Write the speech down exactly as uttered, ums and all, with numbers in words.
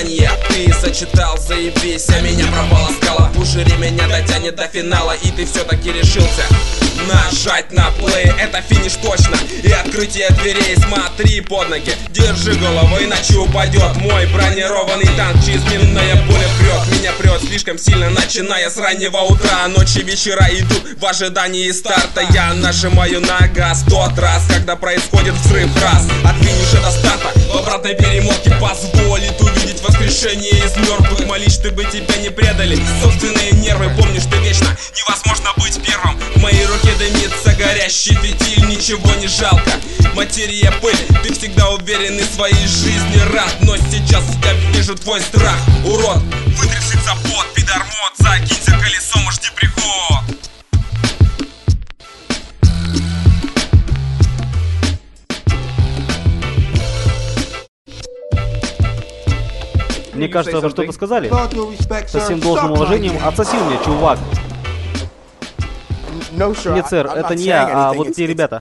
ожидания ты сочетал, заебись, а меня прополоскала. Пушери меня дотянет до финала, и ты все-таки решился нажать на плей. Это финиш точно и открытие дверей. Смотри под ноги, держи голову, иначе упадет мой бронированный танк. Через минутное поле прет, меня прет слишком сильно, начиная с раннего утра. Ночи, вечера идут в ожидании старта. Я нажимаю на газ тот раз, когда происходит взрыв раз. От финиша до старта в обратной перемотке позволит увидеть воскрешение из мертвых. Молись, чтобы тебя не предали собственные нервы. Помнишь, ты вечно невозможно быть первым. В моей руке дымится горящий фитиль, ничего не жалко. Материя пыль, ты всегда уверен и своей жизни рад. Но сейчас я вижу твой страх, урод. Вытряси запот, пидормот, закинься колесом и жди приход. Мне кажется, вы что-то сказали? Со всем должным уважением, отсоси у меня, чувак. Нет, сэр, это не я, а вот те ребята.